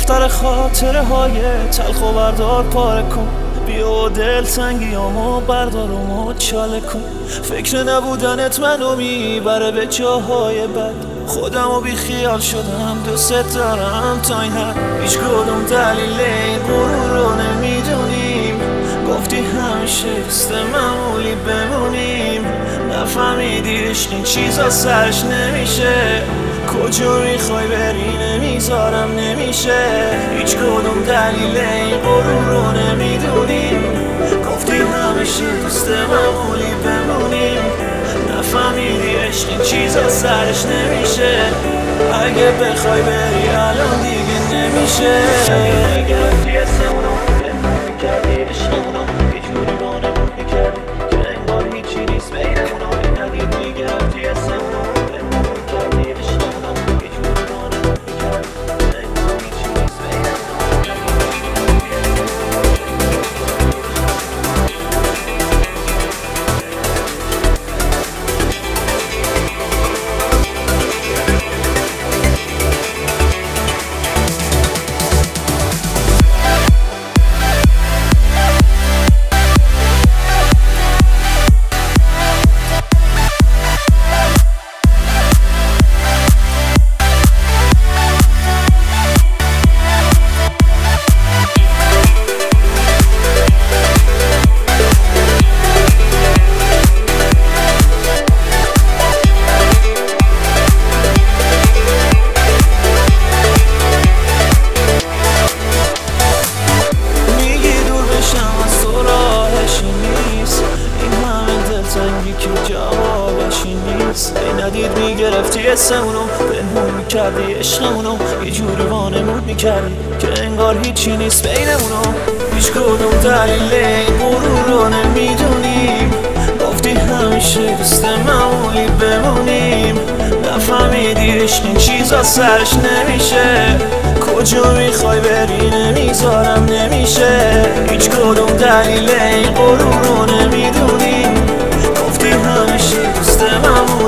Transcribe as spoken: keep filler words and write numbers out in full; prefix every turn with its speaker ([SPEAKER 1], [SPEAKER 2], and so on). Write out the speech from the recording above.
[SPEAKER 1] دفتر خاطره های تلخ و بردار پاره کن، بیا و دل تنگیامو بردار و مچاله کن. فکر نبودنت منو میبره به جاهای بد، خودم و بی خیال شدم دوست دارم تا این حد. هیچ کدوم دلیل این غرور رو نمیدونیم، گفتی همیشه دوست معمولی بمونیم. نفهمیدی عشق این چیزا سرش نمیشه، کجا میخوای بری نمیذارم نمیشه. هیچ کدوم دلیل این غرور رو نمیدونیم، گفتی همیشه دوست معمولی بمونیم. نفهمیدی عشق این چیزا سرش نمیشه، اگه بخوای بری الان دیگه نمیشه. اگه رفتی اسمونو بمون کردی عشقمونو، یه جوری بانمون میکردی که انگار هیچی نیست بینمونو. ندید دیگه رفتی اسمونو بمون کردی عشقمونو، یه جوری بانمون میکردی که انگار هیچی نیست ندید میگرفتی اسمونو بنمون میکردی عشقمونو، یه جوری وانمون میکردی که انگار هیچی نیست بینمونو. هیچ کدوم دلیل این غرور رو نمیدونیم، گفتی همیشه دوست معمولی بمونیم. نفهمیدی عشق این چیزا سرش نمیشه، کجا میخوای بری نمیذارم نمیشه. هیچ کدوم دلیل این غرور رو نمیدونیم، گفتی همیشه دوست معمولی